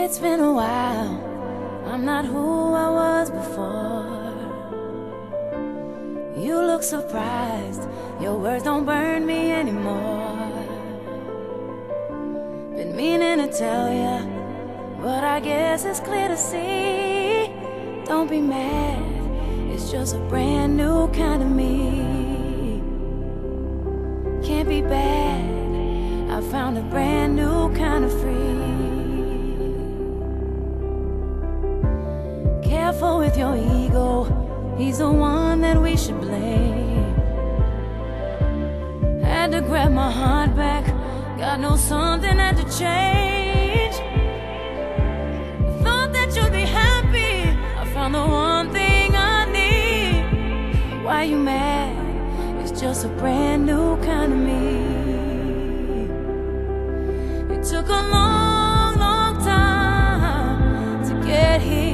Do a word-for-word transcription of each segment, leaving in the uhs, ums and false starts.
It's been a while, I'm not who I was before. You look surprised, your words don't burn me anymore. Been meaning to tell ya, but I guess it's clear to see. Don't be mad, it's just a brand new kind of me. Can't be bad, I found a brand new kind of free. Careful with your ego, he's the one that we should blame. Had to grab my heart back, God knows something had to change. Thought that you'd be happy, I found the one thing I need. Why you mad? It's just a brand new kind of me. It took a long, long time to get here.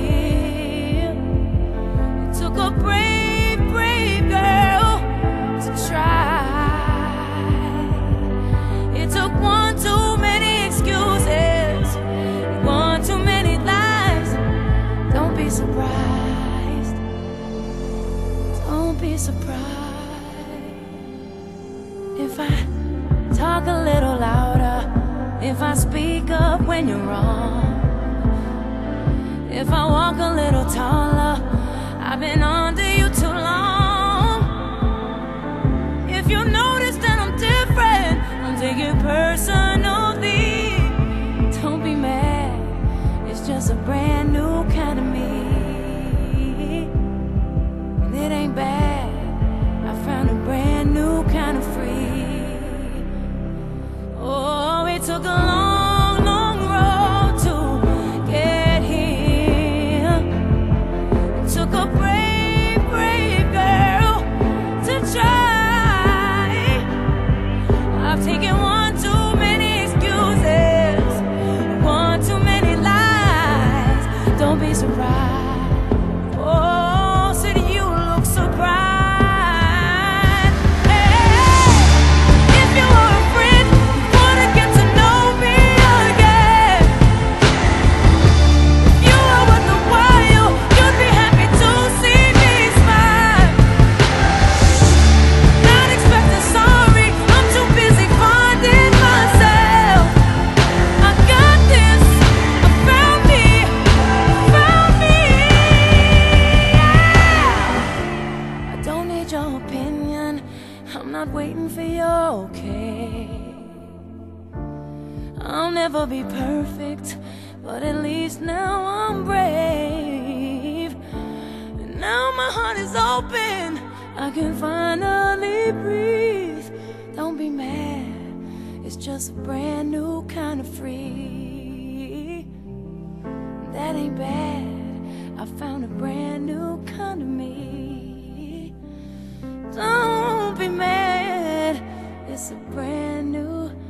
A brave, brave girl to try. It took one too many excuses, one too many lies. Don't be surprised, don't be surprised if I talk a little louder, if I speak up when you're wrong, if I walk a little taller. I've been under you too long. If you notice that I'm different, don't take it personally. Don't be mad, it's just a brand new kind of me. And it ain't bad, I found a brand new kind of free. Oh, it took a long, long road to get here. It took a brave, brave girl to try. I've taken one too many excuses, one too many lies. Don't be surprised. Oh, said you look surprised. Hey, if you were a friend, you wanna get to know me again. If you were worth a while, you'd be happy to see me smile. Not expecting sorry, I'm too busy finding myself. I got this, I found me, found me, yeah. I don't need your opinion, I'm not waiting for your okay. I'll never be perfect, but at least now I'm brave. And now my heart is open, I can finally breathe. Don't be mad, it's just a brand new kind of free. That ain't bad, I found a brand new kind of me. Don't be mad, it's a brand new